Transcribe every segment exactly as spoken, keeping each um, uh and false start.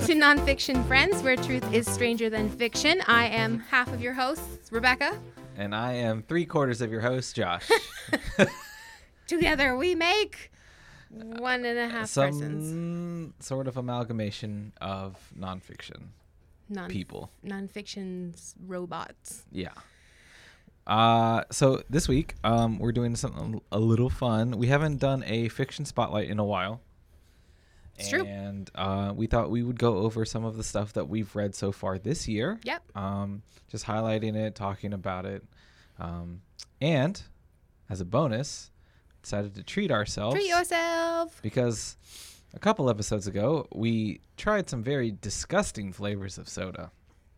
to Nonfiction Friends, where truth is stranger than fiction. I am half of your hosts, Rebecca. And I am three quarters of your host, Josh. Together we make one and a half Some persons. sort of amalgamation of nonfiction Non- people. Nonfiction's robots. Yeah. Uh, so this week, um, we're doing something a little fun. We haven't done a fiction spotlight in a while. It's and, true. And uh, we thought we would go over some of the stuff that we've read so far this year. Yep. Um, just highlighting it, talking about it. Um, and as a bonus, decided to treat ourselves. Treat yourself. Because a couple episodes ago, we tried some very disgusting flavors of soda.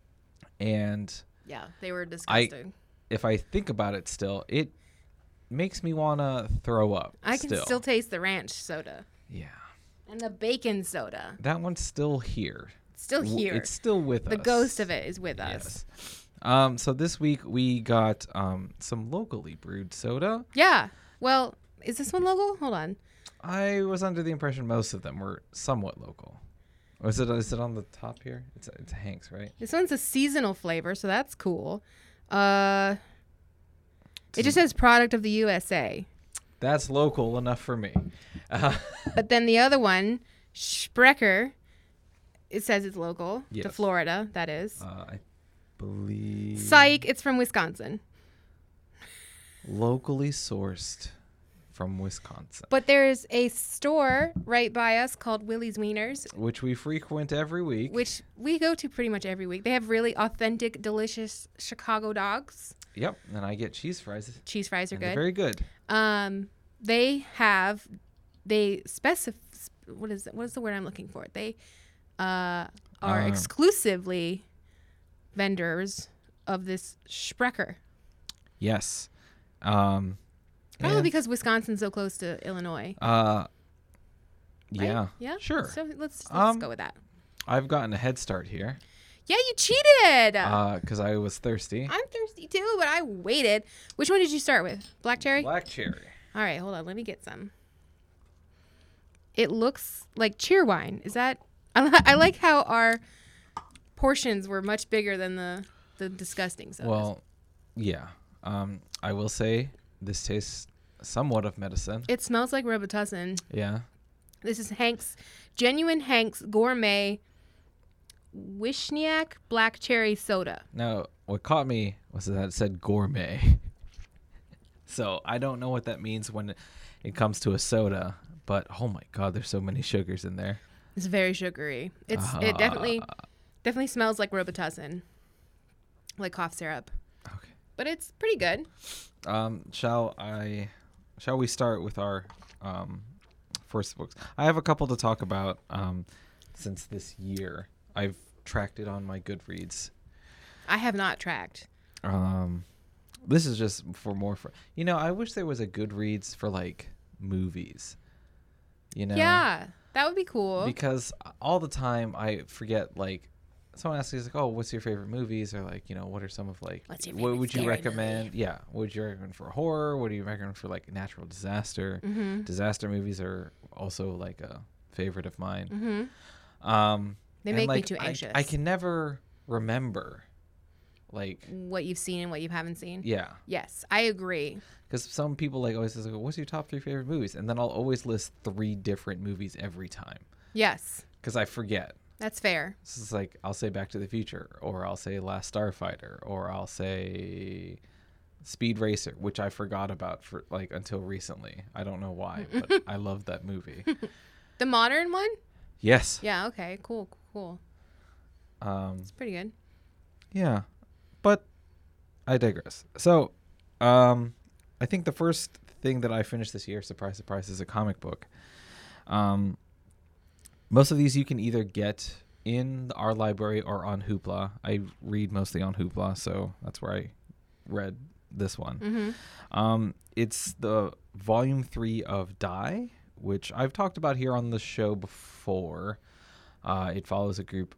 And Yeah, they were disgusting. if I think about it still, it makes me want to throw up. I can still. still taste the ranch soda. Yeah. And the bacon soda. That one's still here. Still W- here. It's still with the us. ghost of it is with us. Yes. Um, so this week we got um, some locally brewed soda. Yeah. Well, is this one local? Hold on. I was under the impression most of them were somewhat local. Or is it is it on the top here? It's it's Hank's, right? This one's a seasonal flavor, so that's cool. Uh, it just says product of the U S A. That's local enough for me. Uh, But then the other one, Sprecher, it says it's local to Yes. Florida, that is. uh, I believe Psych, it's from Wisconsin. locally sourced from Wisconsin, But there's a store right by us called Willie's Wieners, which we frequent every week. which we go to pretty much every week. They have really authentic, delicious Chicago dogs. Yep, and I get cheese fries. Cheese fries are And they're good. very good. Um, they have, they specify, what is it? What is the word I'm looking for? They uh, are Uh. exclusively vendors of this Sprecher. Yes. Um, Probably and, because Wisconsin's so close to Illinois. Uh, Right? yeah. Yeah. Sure. So let's, let's Um, go with that. I've gotten a head start here Yeah, you cheated. because I was thirsty. I'm thirsty too, but I waited. Which one did you start with? Black cherry? Black cherry. All right, hold on. Let me get some. It looks like cheer wine. Is that? I, li- I like how our portions were much bigger than the the disgusting sodas. Well, yeah. Um, I will say this tastes somewhat of medicine. It smells like Robitussin. Yeah. This is Hank's genuine Hank's gourmet Wishniak black cherry soda. Now, what caught me was that it said gourmet. So I don't know what that means when it comes to a soda, but oh my God, there's so many sugars in there. It's very sugary. It's it definitely Ah. definitely smells like Robitussin, like cough syrup. Okay. But it's pretty good. Um, shall I? Shall we start with our um, first books? I have a couple to talk about um, since this year. I've tracked it on my Goodreads. I have not tracked. Um, this is just for more for you know. I wish there was a Goodreads for like movies. You know. Yeah, that would be cool. Because all the time I forget, like, someone asks me, like, oh, what's your favorite movies? Or, like, you know, what are some of, like, What's your what favorite would you scary recommend? movie? Yeah. What would you recommend for horror? What do you recommend for, like, natural disaster? Mm-hmm. Disaster movies are also, like, a favorite of mine. Mm-hmm. Um, They and, make me like, too I- anxious. I, can never remember, like, What you've seen and what you haven't seen. yeah. Yes, I agree. Because some people, like, always say, like, what's your top three favorite movies? And then I'll always list three different movies every time. Yes, Because I forget. that's fair. This is like I'll say Back to the Future, or I'll say Last Starfighter, or I'll say Speed Racer, which I forgot about for like until recently. I don't know why, but I love that movie. The modern one? Yes. Yeah, okay, cool, cool. Um, It's pretty good. yeah, but I digress. So, um, I think the first thing that I finished this year, surprise, surprise, is a comic book. Um, most of these you can either get in our library or on Hoopla. I read mostly on Hoopla, so that's where I read this one. Mm-hmm. Um, it's the volume three of Die, which I've talked about here on the show before. Uh, it follows a group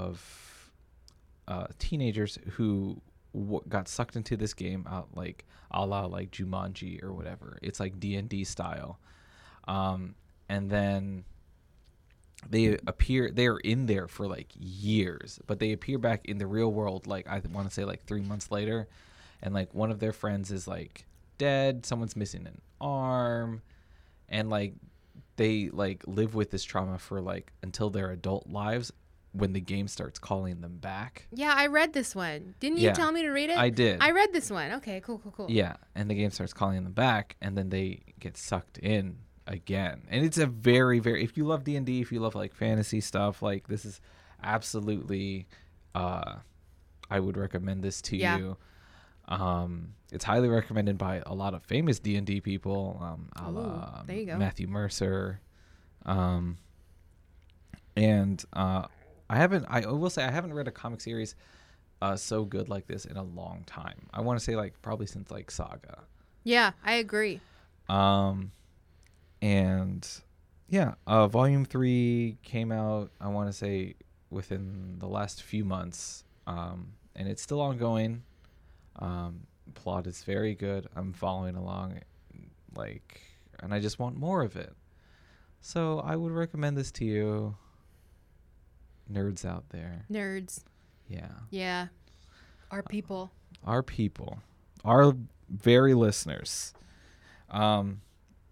of uh, teenagers who w- got sucked into this game, out like a la like Jumanji or whatever. It's like D and D style, um, and then they appear they're in there for like years, but they appear back in the real world like I want to say like three months later, and like one of their friends is like dead, someone's missing an arm, and like they like live with this trauma for like until their adult lives when the game starts calling them back. Yeah, I read this one. Didn't you Yeah, tell me to read it? I did. I read this one. Okay, cool, cool, cool. Yeah, and the game starts calling them back, and then they get sucked in again. And it's a very, very, if you love D and D, if you love like fantasy stuff, like this is absolutely, uh, I would recommend this to Yeah. you. Um, it's highly recommended by a lot of famous D and D people, um, a la, Ooh, um, there you go. Matthew Mercer, um, and uh, I haven't, I will say I haven't read a comic series uh, so good like this in a long time. I want to say like probably since like Saga. Yeah, I agree. Um, and yeah, uh, volume three came out, I want to say within the last few months. Um, and it's still ongoing. Um, plot is very good. I'm following along, like, and I just want more of it. So I would recommend this to you, nerds out there. Nerds. Yeah. Yeah. Our people. Our people, our very listeners. Um,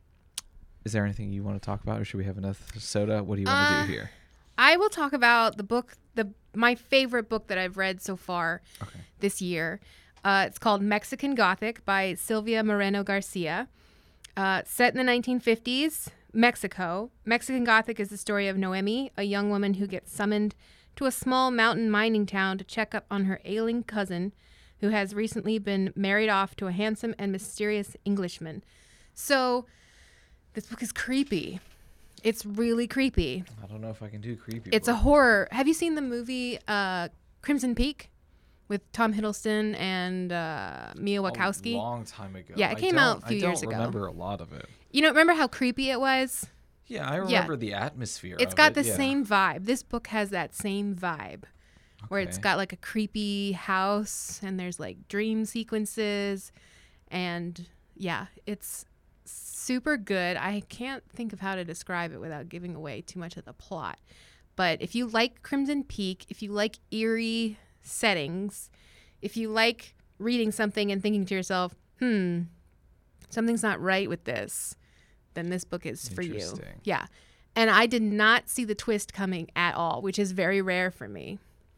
is there anything you want to talk about, or should we have another soda? What do you want to Uh, do here? I will talk about the book, the my favorite book that I've read so far Okay. this year. Uh, it's called Mexican Gothic by Silvia Moreno Garcia. Uh, set in the nineteen fifties, Mexico. Mexican Gothic is the story of Noemi, a young woman who gets summoned to a small mountain mining town to check up on her ailing cousin, who has recently been married off to a handsome and mysterious Englishman. So, this book is creepy. It's really creepy. I don't know if I can do creepy. It's a book. horror. Have you seen the movie uh, Crimson Peak with Tom Hiddleston and uh, Mia Wachowski? A long time ago. Yeah, it I came don't- out a few I don't years ago. remember a lot of it. You know, remember how creepy it was? Yeah, I remember the atmosphere. It's of got it, the yeah. same vibe. This book has that same vibe, where it's Okay. got like a creepy house and there's like dream sequences, and yeah, it's super good. I can't think of how to describe it without giving away too much of the plot. But if you like Crimson Peak, if you like eerie settings, if you like reading something and thinking to yourself, hmm, something's not right with this, then this book is for you. Interesting. Yeah. And I did not see the twist coming at all, which is very rare for me.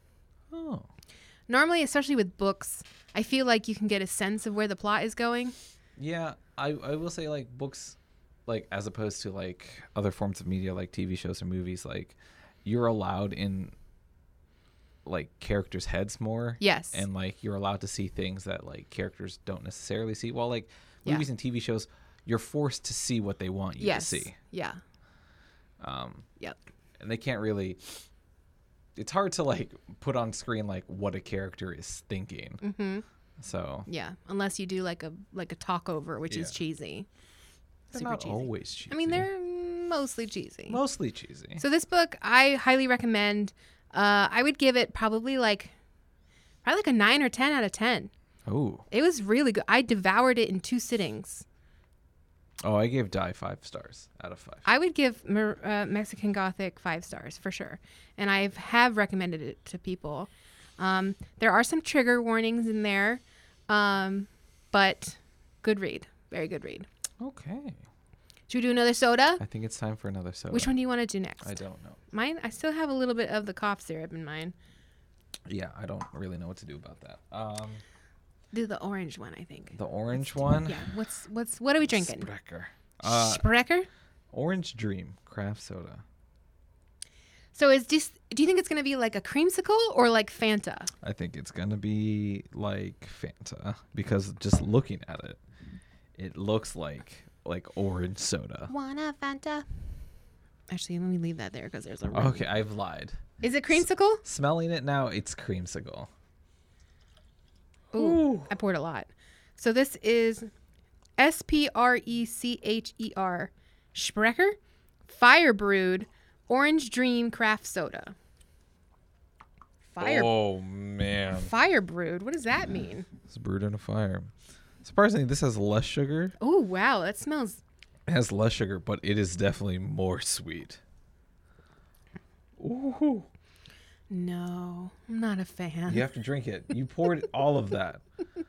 Oh. Normally, especially with books, I feel like you can get a sense of where the plot is going. Yeah, I, I will say like books, like as opposed to like other forms of media like T V shows or movies, like you're allowed in like characters' heads more. Yes. And like you're allowed to see things that like characters don't necessarily see. While like Yeah. movies and T V shows, you're forced to see what they want you yes. to see. Yeah. Um, Yep. and they can't really. It's hard to like put on screen like what a character is thinking. Mm-hmm. So Yeah. Unless you do like a like a talk over, which is Yeah. cheesy. they're Super not cheesy. always cheesy. I mean, they're mostly cheesy. mostly cheesy. So this book, I highly recommend. Uh, I would give it probably like, probably like a nine or ten out of ten. Oh, It was really good. I devoured it in two sittings. oh, I gave Die five stars out of five. I would give Mer- uh, Mexican Gothic five stars for sure, and I have recommended it to people. Um, there are some trigger warnings in there, um, but good read, very good read. Okay. Should we do another soda? I think it's time for another soda. Which one do you want to do next? I don't know. Mine. I still have a little bit of the cough syrup in mine. Yeah, I don't really know what to do about that. Um, Do the orange one, I think. the orange one. Yeah. What's what's what are we drinking? Sprecher. Uh, Sprecher. Orange Dream craft soda. So is this? Do you think it's gonna be like a creamsicle or like Fanta? I think it's gonna be like Fanta because just looking at it, it looks like like orange soda. Want a Fanta? Actually, let me leave that there because there's a. rim. Okay, I've lied. Is it creamsicle? Smelling it now, it's creamsicle. Ooh, I poured a lot. So this is S P R E C H E R Sprecher Fire Brewed Orange Dream Craft Soda. Fire Oh man, Fire Brewed. What does that mean? it's brewed in a fire. Surprisingly, this has less sugar. Oh wow, that smells. It has less sugar, but it is definitely more sweet. Ooh. No, I'm not a fan. You have to drink it. You poured all of that.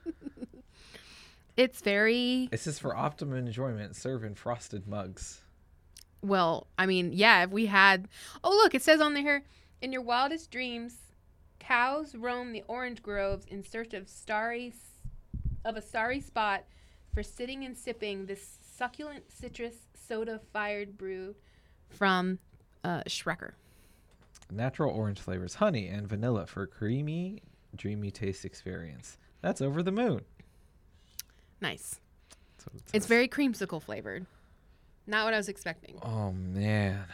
It's very... It says for optimum enjoyment, serve in frosted mugs. Well, I mean, yeah, if we had... Oh, look, it says on there, in your wildest dreams, cows roam the orange groves in search of starry, of a starry spot for sitting and sipping this succulent citrus soda-fired brew from uh, Schrecker. Natural orange flavors, honey and vanilla for creamy, dreamy taste experience. That's over the moon. Nice. It it's very creamsicle flavored. Not what I was expecting. Oh, man.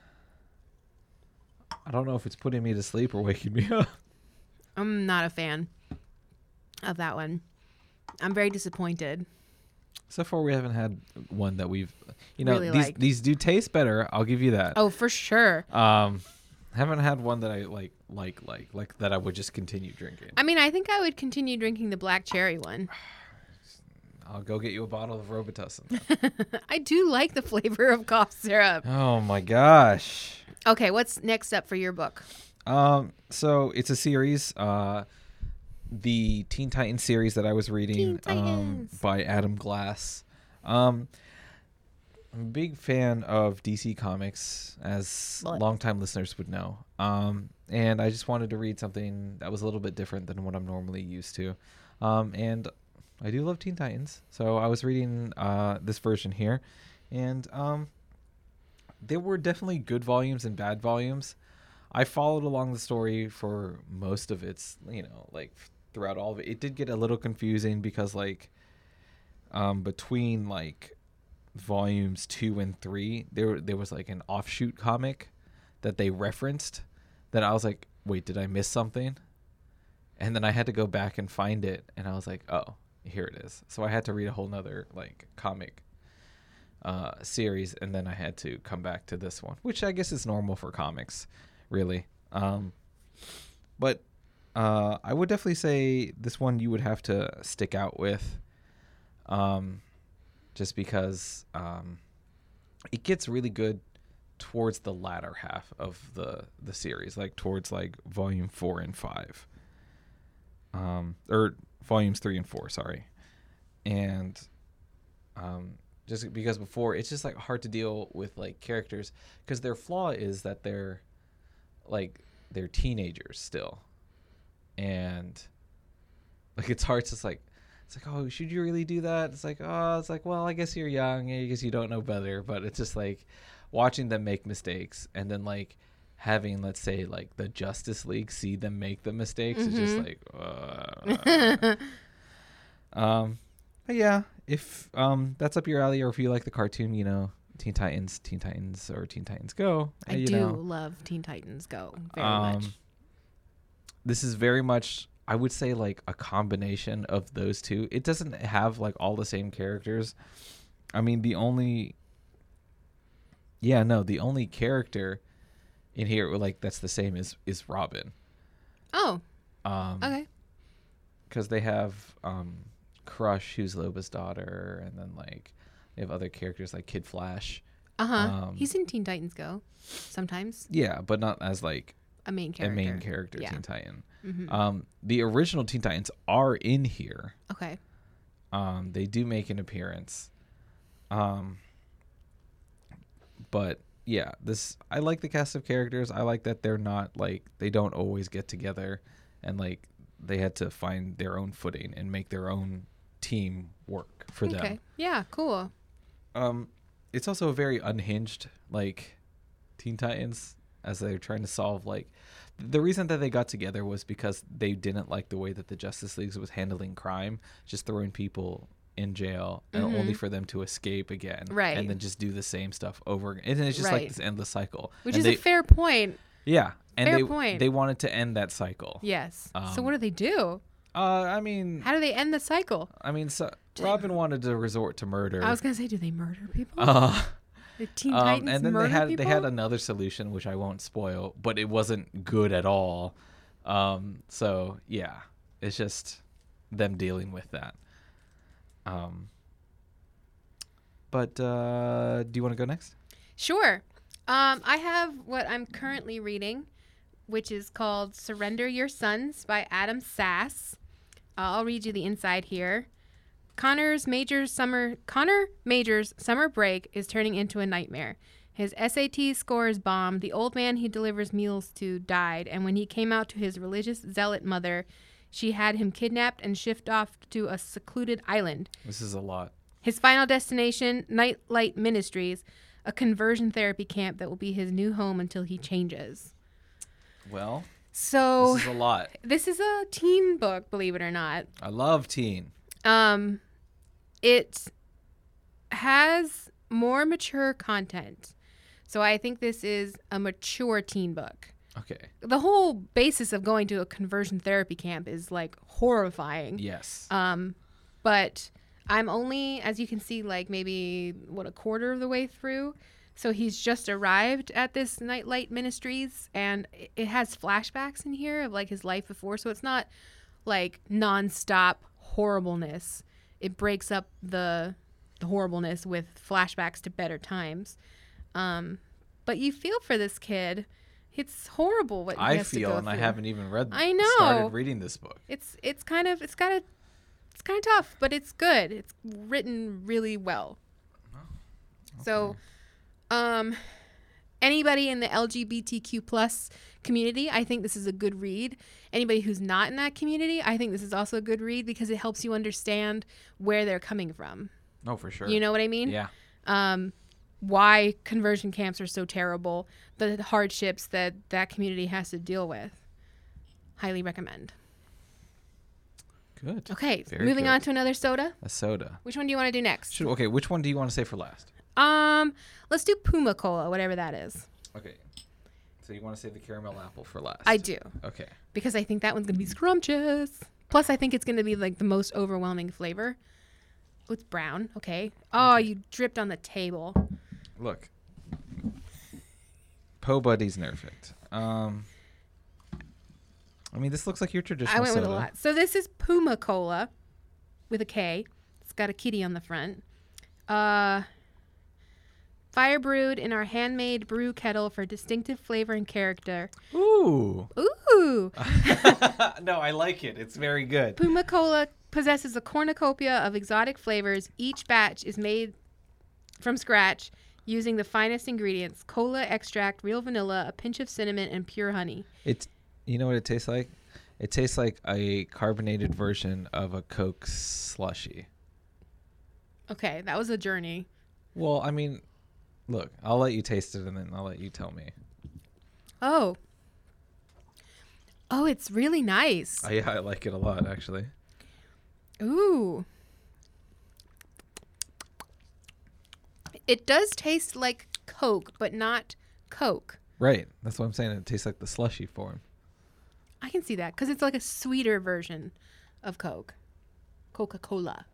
I don't know if it's putting me to sleep or waking me up. I'm not a fan of that one. I'm very disappointed. So far, we haven't had one that we've, you know, Really these liked. these do taste better. I'll give you that. Oh, for sure. Um, haven't had one that I like, like, like, like that I would just continue drinking. I mean, I think I would continue drinking the black cherry one. I'll go get you a bottle of Robitussin. I do like the flavor of cough syrup. Oh my gosh. Okay, what's next up for your book? Um, so it's a series, uh, the Teen Titans series that I was reading, Teen um, Titans. by Adam Glass. Um, I'm a big fan of D C Comics, as What? longtime listeners would know. Um, and I just wanted to read something that was a little bit different than what I'm normally used to. Um, and I do love Teen Titans, so I was reading uh, this version here, and um, there were definitely good volumes and bad volumes. I followed along the story for most of its, you know, like throughout all of it. It did get a little confusing because, like, um, between like volumes two and three, there there was like an offshoot comic that they referenced that I was like, wait, did I miss something? And then I had to go back and find it, and I was like, oh, here it is. So I had to read a whole nother like comic uh, series, and then I had to come back to this one, which I guess is normal for comics, really. Um, but uh, I would definitely say this one you would have to stick out with, um, just because um, it gets really good towards the latter half of the the series, like towards like volume four and five, um, or volumes three and four, sorry. And um, just because before it's just like hard to deal with like characters because their flaw is that they're like they're teenagers still, and like it's hard to just like it's like, oh, should you really do that? It's like, oh, it's like, well, I guess you're young, I guess you don't know better. But it's just like watching them make mistakes, and then like having, let's say, like the Justice League see them make the mistakes Mm-hmm. is just like, uh, um, but yeah, if um that's up your alley, or if you like the cartoon, you know, Teen Titans, Teen Titans, or Teen Titans Go. I you do know, love Teen Titans Go very um, much. This is very much, I would say, like a combination of those two. It doesn't have like all the same characters. I mean, the only, yeah, no, the only character in here like that's the same is is Robin. Oh, Um, okay. because they have um, Crush, who's Loba's daughter, and then like they have other characters like Kid Flash. Uh huh. um, He's in Teen Titans Go sometimes. Yeah, but not as like A main a character. main character Yeah. Teen Titan. Mm-hmm. Um, the original Teen Titans are in here. Okay. Um, they do make an appearance. Um, but yeah, this I like the cast of characters. I like that they're not like they don't always get together, and like they had to find their own footing and make their own team work for Okay. them. Yeah. Cool. Um, it's also a very unhinged like Teen Titans, as they're trying to solve like the reason that they got together was because they didn't like the way that the Justice League was handling crime, just throwing people in jail and Mhm. only for them to escape again, Right. and then just do the same stuff over again. And it's just Right. like this endless cycle. Which and is they, a fair point. yeah, and fair they point. they wanted to end that cycle. Yes. so Um, what do they do? Uh, I mean, How do they end the cycle? I mean, so Do they- Robin wanted to resort to murder. I was gonna say, do they murder people? uh, the Teen Um, Titans and then murder they had people? they had another solution, which I won't spoil, but it wasn't good at all. Um, so yeah, it's just them dealing with that. Um, but uh, do you want to go next? Sure. Um, I have what I'm currently reading, which is called Surrender Your Sons by Adam Sass. Uh, I'll read you the inside here. Connor's Major's summer Connor Major's summer break is turning into a nightmare. His S A T score is bombed. The old man he delivers meals to died, and when he came out to his religious zealot mother, she had him kidnapped and shipped off to a secluded island. This is a lot. His final destination, Nightlight Ministries, a conversion therapy camp that will be his new home until he changes. Well, so this is a lot. This is a teen book, believe it or not. I love teen. Um, it has more mature content. So I think this is a mature teen book. Okay. The whole basis of going to a conversion therapy camp is like horrifying. Yes. Um, but I'm only, as you can see, like maybe what a quarter of the way through. So he's just arrived at this Nightlight Ministries, and it has flashbacks in here of like his life before. So it's not like nonstop horribleness. It breaks up the the horribleness with flashbacks to better times. Um, but you feel for this kid. It's horrible what he I has to feel, go and through. I haven't even read. I know. Started reading this book. It's it's kind of it's got a it's kind of tough, but it's good. It's written really well. Oh, okay. So, um, anybody in the L G B T Q plus community, I think this is a good read. Anybody who's not in that community, I think this is also a good read because it helps you understand where they're coming from. Oh, for sure. You know what I mean? Yeah. Um, why conversion camps are so terrible, the hardships that that community has to deal with. Highly recommend. Good. Okay, Very moving good. on to another soda. A soda. Which one do you want to do next? Should, okay, which one do you want to say for last? Um, let's do Puma Cola, whatever that is. Okay. So you want to say the caramel apple for last? I do. Okay. Because I think that one's going to be scrumptious. Plus, I think it's going to be like the most overwhelming flavor. Oh, it's brown. Okay. Oh, you dripped on the table. Look. Po Buddy's Nerfect. Um, I mean, this looks like your traditional I went soda. with a lot. So this is Puma Cola with a K. It's got a kitty on the front. Uh, fire brewed in our handmade brew kettle for distinctive flavor and character. Ooh. Ooh. No, I like it. It's very good. Puma Cola possesses a cornucopia of exotic flavors. Each batch is made from scratch using the finest ingredients: cola extract, real vanilla, a pinch of cinnamon, and pure honey. It's, you know what it tastes like? It tastes like a carbonated version of a Coke slushy. Okay, that was a journey. Well, I mean, look, I'll let you taste it and then I'll let you tell me. Oh. Oh, it's really nice. Oh, yeah, I like it a lot, actually. Ooh. It does taste like Coke, but not Coke. Right. That's what I'm saying. It tastes like the slushy form. I can see that because it's like a sweeter version of Coke. Coca-Cola.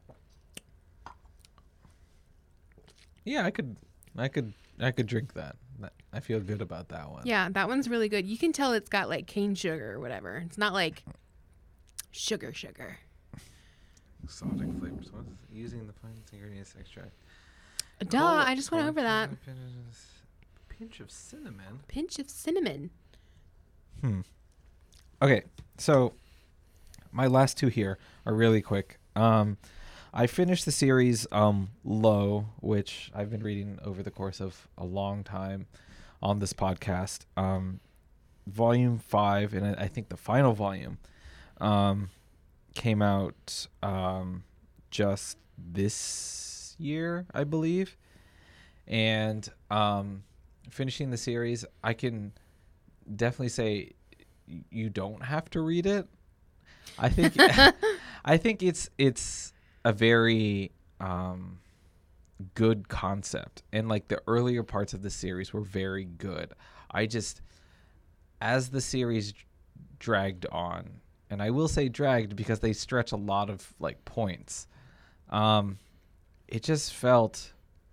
Yeah, I could, I could, I could drink that. That- I feel good about that one. Yeah, that one's really good. You can tell it's got like cane sugar or whatever. It's not like sugar sugar. Exotic flavors. What is using the finest ingredients extract? Duh, Cola- I just went over that. Pinch of cinnamon. Pinch of cinnamon. Hmm. Okay, so my last two here are really quick. Um, I finished the series um, Low, which I've been reading over the course of a long time on this podcast. Um, volume five, and I think the final volume um, came out um, just this year, I believe. And um, finishing the series, I can definitely say you don't have to read it. I think I think it's it's a very um, good concept, and like the earlier parts of the series were very good. I just, as the series dragged on, and I will say dragged because they stretch a lot of like points, um, it just felt.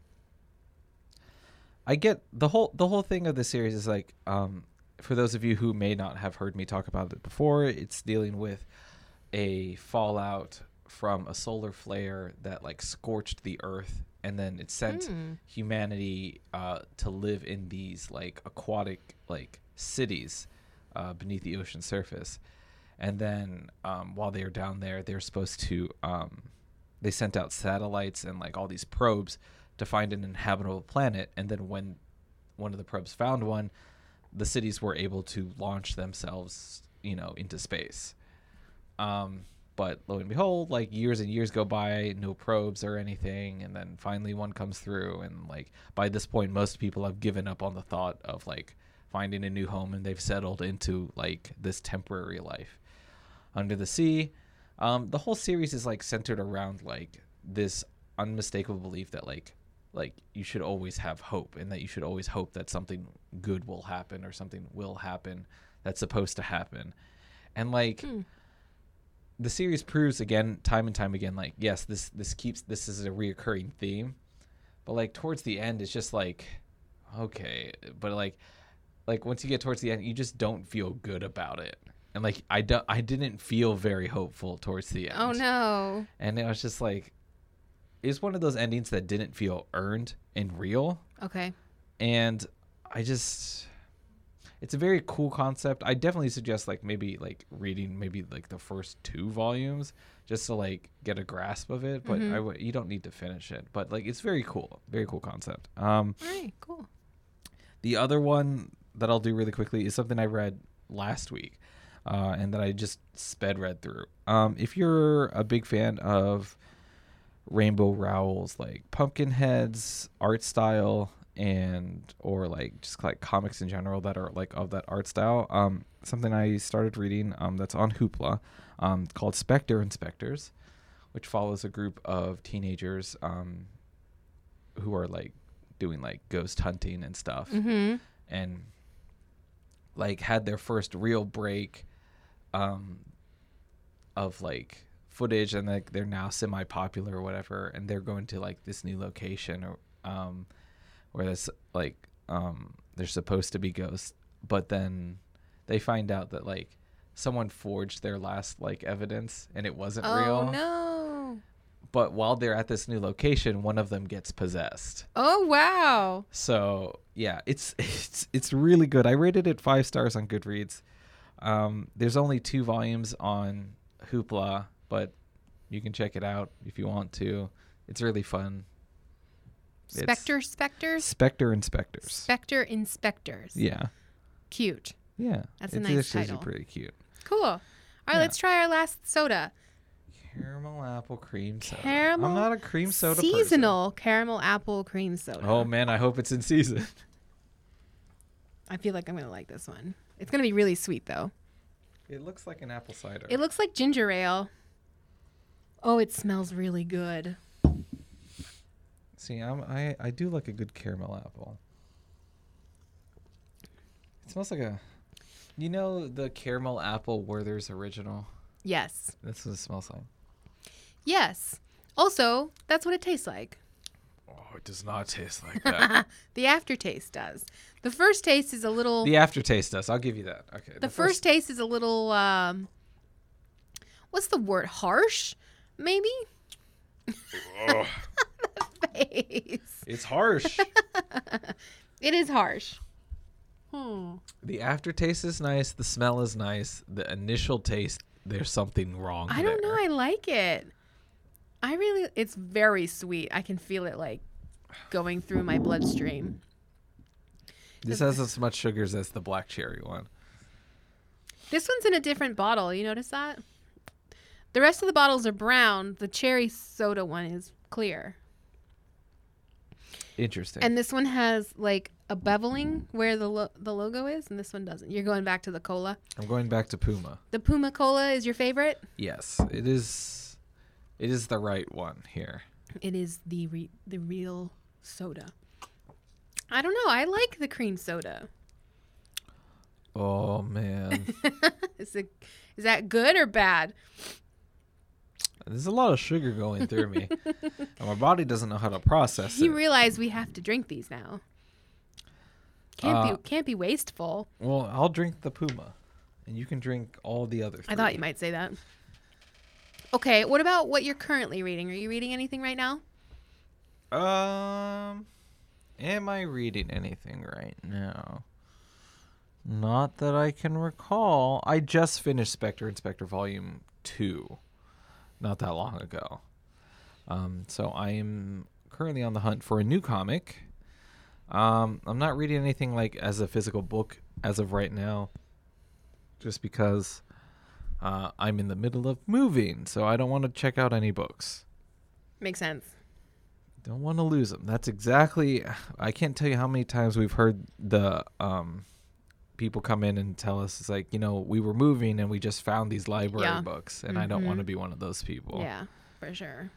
I get the whole the whole thing of the series is like, um, for those of you who may not have heard me talk about it before, it's dealing with a fallout from a solar flare that like scorched the earth, and then it sent Mm. humanity uh, to live in these like aquatic like cities uh, beneath the ocean surface. And then um, while they were down there, they were supposed to um, they sent out satellites and like all these probes to find an inhabitable planet. And then when one of the probes found one, the cities were able to launch themselves, you know, into space. Um, but lo and behold, like years and years go by, no probes or anything. And then finally one comes through. And like by this point, most people have given up on the thought of like finding a new home, and they've settled into like this temporary life under the sea. Um, the whole series is like centered around like this unmistakable belief that like like you should always have hope, and that you should always hope that something good will happen or something will happen that's supposed to happen. And like Hmm. the series proves again, time and time again, like, yes, this this keeps this is a reoccurring theme, but like towards the end it's just like, okay, but like like once you get towards the end, you just don't feel good about it. And like I don't I didn't feel very hopeful towards the end. Oh no. And it was just like, it's one of those endings that didn't feel earned and real. Okay. And I just, it's a very cool concept. I definitely suggest like maybe like reading maybe like the first two volumes just to like get a grasp of it. But Mhm. I w- you don't need to finish it. But like it's very cool, very cool concept. Um, All right. Cool. the other one that I'll do really quickly is something I read last week, uh, and that I just sped read through. Um, if you're a big fan of Rainbow Rowell's like Pumpkinhead's art style, and or like just like comics in general that are like of that art style, um, something I started reading um, that's on Hoopla, um, called Spectre Inspectors, which follows a group of teenagers um, who are like doing like ghost hunting and stuff, Mm-hmm. and like had their first real break um, of like footage, and like they're now semi-popular or whatever, and they're going to like this new location or um, where this like um, they're supposed to be ghosts, but then they find out that like someone forged their last like evidence and it wasn't Oh real. no. But while they're at this new location, one of them gets possessed. Oh wow. So yeah, it's it's it's really good. I rated it five stars on Goodreads. Um, there's only two volumes on Hoopla, but you can check it out if you want to. It's really fun. It's Spectre Specters? Spectre Inspectors. Spectre Inspectors. Yeah, Cute. yeah. That's a it's nice actually title. pretty cute. Cool. All right, Yeah. let's try our last soda. Caramel apple cream soda. Caramel I'm not a cream soda person. Seasonal caramel apple cream soda. Oh man, I hope it's in season. I feel like I'm going to like this one. It's going to be really sweet though. It looks like an apple cider. It looks like ginger ale. Oh, it smells really good. See, I'm, I I do like a good caramel apple. It smells like a, you know, the caramel apple Werther's Original. Yes. That's what it smells like. Yes. Also, that's what it tastes like. Oh, it does not taste like that. The aftertaste does. The first taste is a little. The aftertaste does. I'll give you that. Okay. the first taste is a little. Um, what's the word? Harsh, maybe. Oh, Face. it's harsh. It is harsh. Hmm. The aftertaste is nice. The smell is nice. The initial taste, there's something wrong I don't there. know. I like it. I really. It's very sweet. I can feel it like going through my bloodstream. This has as much sugars as the black cherry one. This one's in a different bottle. You notice that? The rest of the bottles are brown. The cherry soda one is clear. Interesting. And this one has like a beveling where the lo- the logo is, and this one doesn't. You're going back to the cola. I'm going back to Puma. The Puma Cola is your favorite? Yes, it is. It is the right one here. It is the re- the real soda. I don't know. I like the cream soda. Oh man, is it is that good or bad? there's a lot of sugar going through me, and my body doesn't know how to process You it. realize we have to drink these now. Can't Uh, be can't be wasteful. Well, I'll drink the Puma, and you can drink all the other. Three. I thought you might say that. Okay, what about what you're currently reading? Are you reading anything right now? Um, am I reading anything right now? Not that I can recall. I just finished Spectre Inspector Volume two not that long ago. Um, so I am currently on the hunt for a new comic. Um, I'm not reading anything like as a physical book as of right now, just because uh, I'm in the middle of moving, so I don't want to check out any books. Makes sense. Don't want to lose them. That's exactly. I can't tell you how many times we've heard the um, people come in and tell us, it's like, you know, we were moving and we just found these library Yeah. books, and Mm-hmm. I don't want to be one of those people. Yeah, for sure.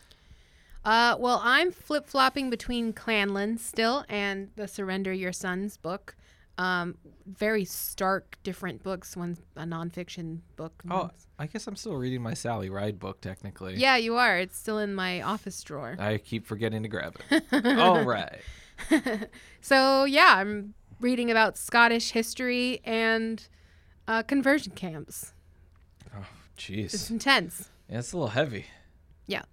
Uh, well, I'm flip-flopping between Clanland still and the Surrender Your Sons book. Um, very stark, different books. One's a nonfiction book. Oh, one's- I guess I'm still reading my Sally Ride book, technically. Yeah, you are. It's still in my office drawer. I keep forgetting to grab it. All right. So, yeah, I'm reading about Scottish history and uh, conversion camps. Oh, It's jeez. intense. Yeah, it's a little heavy. Yeah.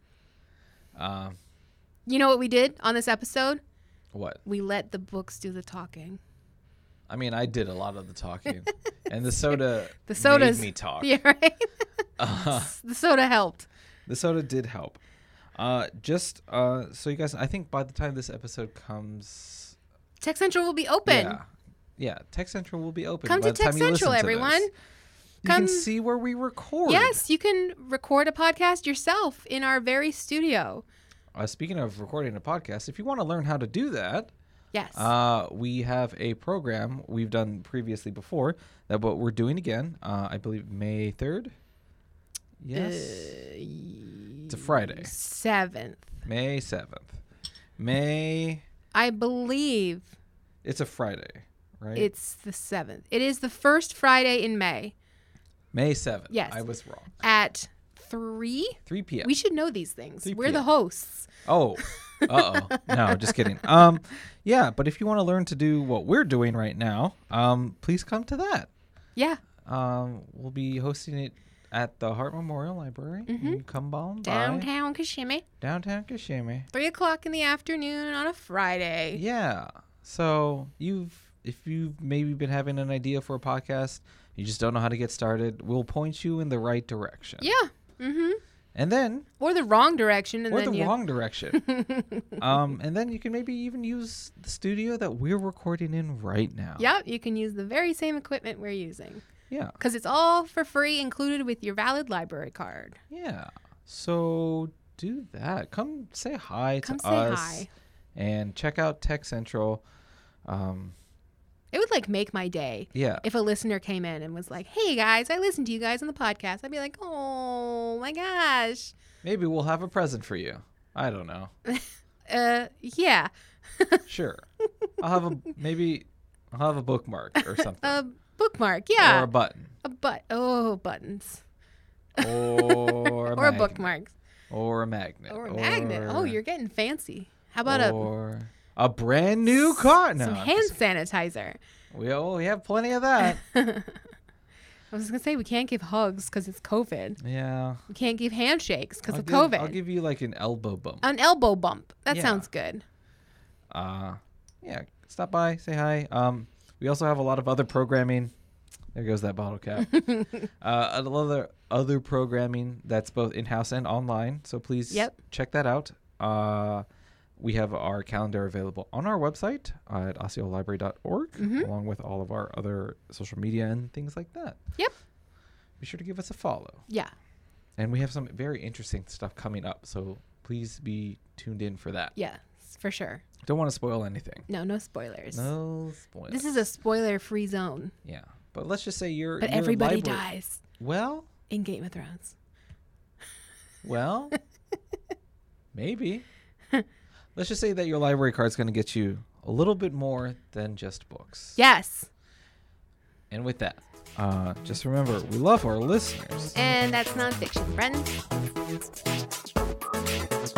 Um, You know what we did on this episode? what? We let the books do the talking. I mean, I did a lot of the talking, and the soda The soda's made me talk. Yeah, right? Uh, The soda helped. the soda did help. Uh, just uh, so you guys, I think by the time this episode comes, Tech Central will be open. yeah, yeah, Tech Central will be open. Come by to the time Tech you listen Central, to everyone. this. You Come- can see where we record. Yes, you can record a podcast yourself in our very studio. Uh, speaking of recording a podcast, if you want to learn how to do that, Yes. uh, we have a program we've done previously before that what we're doing again. Uh, I believe May third. Yes, it's a Friday. seventh. May seventh. May. I believe It's a Friday, right? it's the seventh. It is the first Friday in May May seventh. Yes. I was wrong. at three. three p.m. We should know these things. three We're the p.m. hosts. Oh. Uh-oh. No, just kidding. Um, yeah, but if you want to learn to do what we're doing right now, um, please come to that. Yeah. Um, we'll be hosting it at the Hart Memorial Library. Mhm. You come on by. Downtown Kissimmee. Downtown Kissimmee. Three o'clock in the afternoon on a Friday. Yeah. So you've, if you've maybe been having an idea for a podcast, you just don't know how to get started, we'll point you in the right direction. Yeah. Mm-hmm. And then, Or the wrong direction, and or then the you. wrong direction. um, and then you can maybe even use the studio that we're recording in right now. Yep, you can use the very same equipment we're using Yeah. because it's all for free, included with your valid library card. Yeah. So do that. Come say hi Come to say us. hi. And check out Tech Central. Um, It would like make my day yeah. if a listener came in and was like, "Hey guys, I listened to you guys on the podcast." I'd be like, "Oh my gosh, Maybe we'll have a present for you. I don't know. uh, yeah, Sure. I'll have a maybe I'll have a bookmark or something. a bookmark, yeah, Or a button. a but oh buttons Or a or a magnet. bookmark Or a magnet. or a magnet. Oh, Or- you're getting fancy. How about a or a brand new car. No, some I'm hand just- sanitizer? we oh, we have plenty of that. I was gonna say we can't give hugs because it's COVID. Yeah. We can't give handshakes because I'll of give- COVID. I'll give you like an elbow bump. An elbow bump. That Yeah. sounds good. Uh yeah, stop by, say hi. Um we also have a lot of other programming. There goes that bottle cap. uh a lot of other other programming that's both in-house and online, so please Yep. check that out. Uh we have our calendar available on our website uh, at osceola library dot org, Mhm. along with all of our other social media and things like that. Yep. Be sure to give us a follow. Yeah. And we have some very interesting stuff coming up, so please be tuned in for that. Yeah, for sure. Don't want to spoil anything. No, no spoilers. No spoilers. This is a spoiler-free zone. Yeah, but let's just say you're. But you're everybody library- dies Well, in Game of Thrones. well, maybe. Let's just say that your library card's going to get you a little bit more than just books. Yes. And with that, uh, just remember, we love our listeners. And that's nonfiction, friends.